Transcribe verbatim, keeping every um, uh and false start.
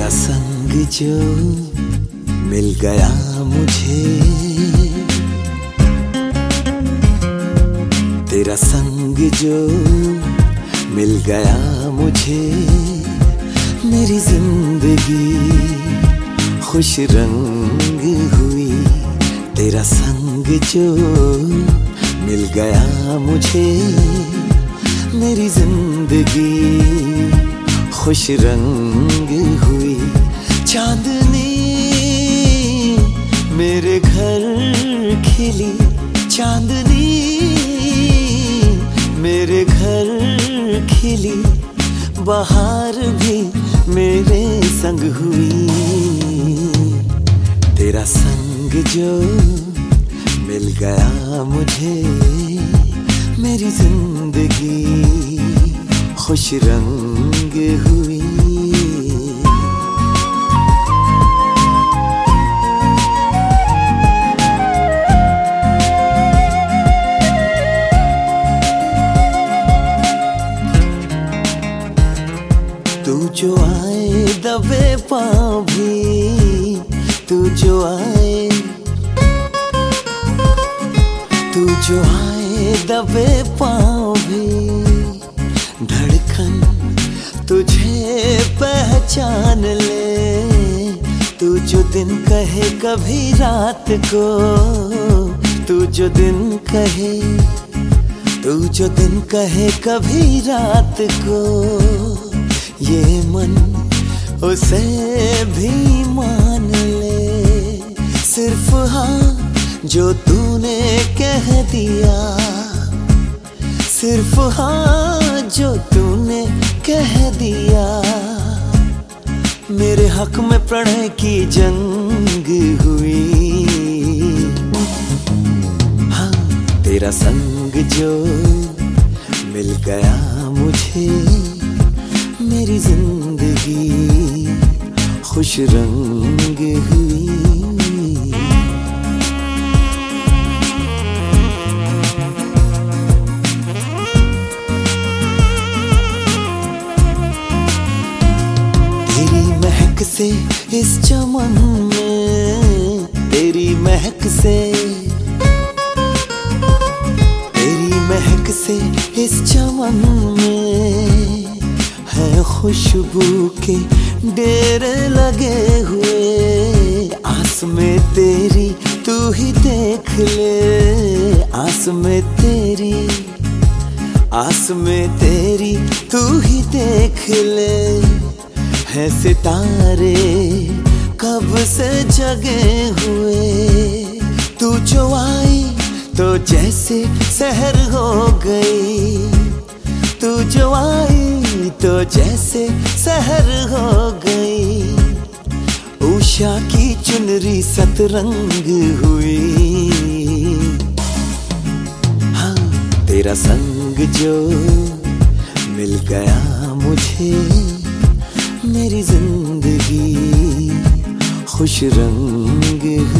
तेरा संग जो मिल गया मुझे, तेरा संग जो मिल गया मुझे, मेरी जिंदगी खुश रंग हुई। तेरा संग जो मिल गया मुझे, मेरी जिंदगी खुश रंग हुई। चांदनी मेरे घर खिली, चांदनी मेरे घर खिली, बहार भी मेरे संग हुई। तेरा संग जो मिल गया मुझे, मेरी जिंदगी खुश रंग हुई। तू जो आए दबे पाँव भी, तू जो आए, तू जो आए दबे पाँव भी, धड़कन तुझे पहचान ले। तू जो दिन कहे कभी रात को, तू जो दिन कहे, तू जो दिन कहे कभी रात को, ये मन उसे भी मान ले। सिर्फ हाँ जो तूने कह दिया, सिर्फ हाँ जो तूने कह दिया, मेरे हक में प्रणय की जंग हुई। हाँ तेरा संग जो मिल गया मुझे, मेरी जिंदगी खुश रंग हुई। से इस चमन में, तेरी महक से, तेरी महक से इस चमन में है खुशबू के डेरे लगे हुए। आस में तेरी तू ही देख ले, आस में तेरी, आस में तेरी तू ही देख ले। है सितारे कब से जगे हुए, तू जो आई तो जैसे सहर हो गई, तू जो आई तो जैसे सहर हो गई। उषा की चुनरी सतरंग हुई। हाँ तेरा संग जो मिल गया मुझे, मेरी जिंदगी खुश रंग